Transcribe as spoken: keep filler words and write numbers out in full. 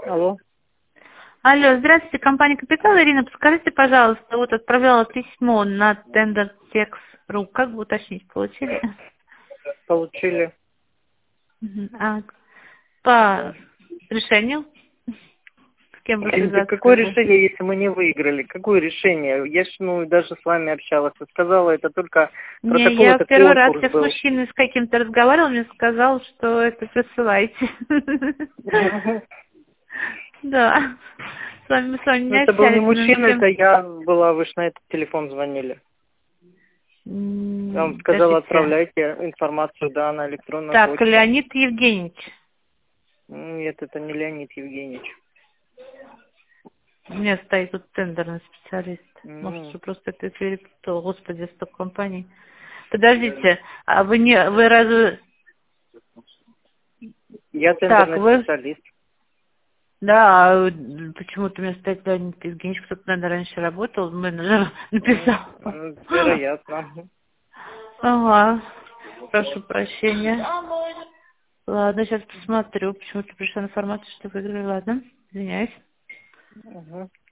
Алло. Алло, здравствуйте, компания «Капитал». Ирина, подскажите, пожалуйста, вот отправляла письмо на тендер текс точка ру. Как бы уточнить, получили? Получили. Мгм. А по решению? С кем вы Да связаться какое хотели? решение, если мы не выиграли? Какое решение? Я ж, ну, даже с вами общалась. и Сказала, это только про Не, я такой-то в первый раз, конкурс я с был. мужчиной с каким-то разговаривала, мне сказал, что это присылайте. Да. С вами, мы с вами Ну, не это был не общались, но с мужчина, кем... это я была, вы ж на этот телефон звонили. Я вам М, сказала, Подождите. отправляйте информацию, да, на электронную Так, почту. Леонид Евгеньевич. Нет, это не Леонид Евгеньевич. У меня стоит тут тендерный специалист. Может, М, что просто это перепутал. Господи, сто компаний. Подождите, а вы не, вы разве... Я Так, тендерный вы... специалист. Да, а почему-то у меня стоит Леонид Евгеньевич, кто-то, наверное, раньше работал, менеджер М, написал. м, Вероятно. Ага, прошу прощения. Ладно, сейчас посмотрю, почему-то пришла информация, что выиграли. Ладно, извиняюсь. Мгм.